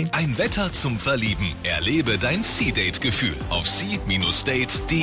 Ein Wetter zum Verlieben. Erlebe dein Sea-Date-Gefühl auf sea-date.de.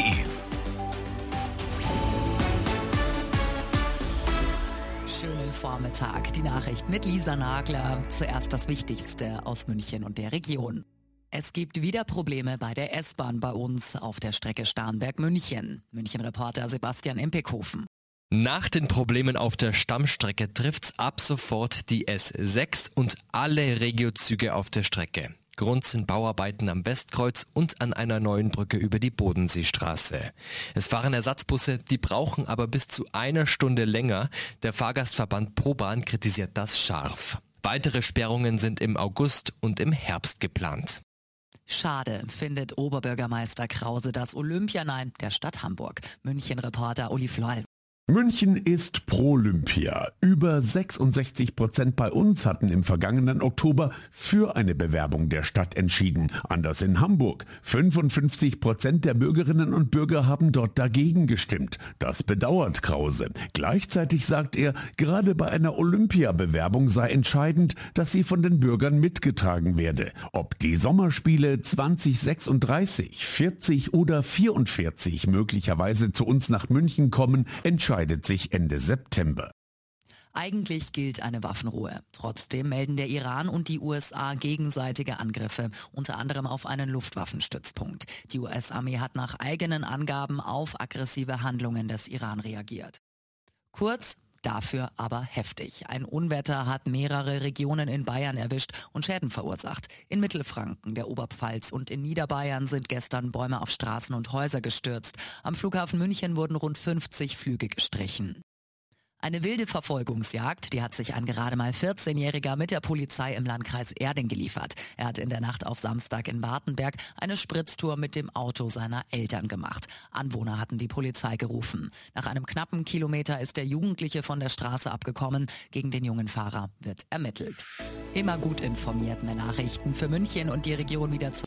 Schönen Vormittag. Die Nachricht mit Lisa Nagler. Zuerst das Wichtigste aus München und der Region. Es gibt wieder Probleme bei der S-Bahn bei uns auf der Strecke Starnberg-München. München-Reporter Sebastian Impekhofen. Nach den Problemen auf der Stammstrecke trifft's ab sofort die S6 und alle Regiozüge auf der Strecke. Grund sind Bauarbeiten am Westkreuz und an einer neuen Brücke über die Bodenseestraße. Es fahren Ersatzbusse, die brauchen aber bis zu 1 Stunde länger. Der Fahrgastverband ProBahn kritisiert das scharf. Weitere Sperrungen sind im August und im Herbst geplant. Schade, findet Oberbürgermeister Krause das Olympianein der Stadt Hamburg. München-Reporter Uli Floll. München ist pro Olympia. Über 66% bei uns hatten im vergangenen Oktober für eine Bewerbung der Stadt entschieden. Anders in Hamburg. 55% der Bürgerinnen und Bürger haben dort dagegen gestimmt. Das bedauert Krause. Gleichzeitig sagt er, gerade bei einer Olympiabewerbung sei entscheidend, dass sie von den Bürgern mitgetragen werde. Ob die Sommerspiele 2036, 40 oder 44 möglicherweise zu uns nach München kommen, entscheidet sich Ende September. Eigentlich gilt eine Waffenruhe. Trotzdem melden der Iran und die USA gegenseitige Angriffe, unter anderem auf einen Luftwaffenstützpunkt. Die US-Armee hat nach eigenen Angaben auf aggressive Handlungen des Iran reagiert. Kurz, dafür aber heftig. Ein Unwetter hat mehrere Regionen in Bayern erwischt und Schäden verursacht. In Mittelfranken, der Oberpfalz und in Niederbayern sind gestern Bäume auf Straßen und Häuser gestürzt. Am Flughafen München wurden rund 50 Flüge gestrichen. Eine wilde Verfolgungsjagd, die hat sich ein gerade mal 14-Jähriger mit der Polizei im Landkreis Erding geliefert. Er hat in der Nacht auf Samstag in Wartenberg eine Spritztour mit dem Auto seiner Eltern gemacht. Anwohner hatten die Polizei gerufen. Nach einem knappen Kilometer ist der Jugendliche von der Straße abgekommen. Gegen den jungen Fahrer wird ermittelt. Immer gut informiert, mehr Nachrichten für München und die Region wieder zu